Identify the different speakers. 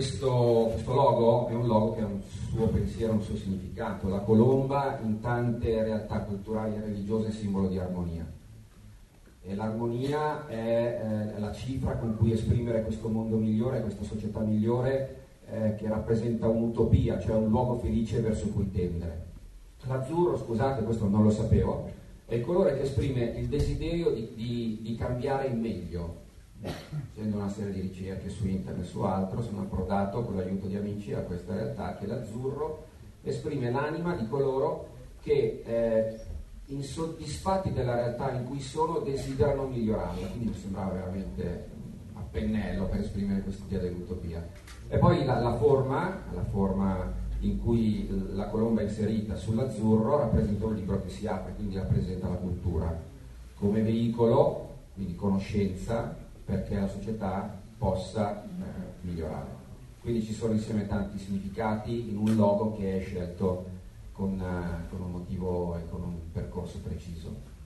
Speaker 1: questo logo è un logo che ha un suo pensiero, un suo significato. La colomba in tante realtà culturali e religiose è simbolo di armonia, e l'armonia è la cifra con cui esprimere questo mondo migliore, questa società migliore, che rappresenta un'utopia, cioè un luogo felice verso cui tendere. L'azzurro, scusate, questo non lo sapevo, è il colore che esprime il desiderio di cambiare in meglio. Facendo una serie di ricerche su internet e su altro, sono approdato con l'aiuto di amici a questa realtà che l'azzurro esprime l'anima di coloro che insoddisfatti della realtà in cui sono desiderano migliorarla. Quindi mi sembrava veramente a pennello per esprimere quest'idea dell'utopia. E poi la forma in cui la colomba è inserita sull'azzurro rappresenta un libro che si apre, quindi rappresenta la cultura come veicolo, quindi conoscenza, perché la società possa migliorare. Quindi ci sono insieme tanti significati in un logo che è scelto con un motivo e con un percorso preciso.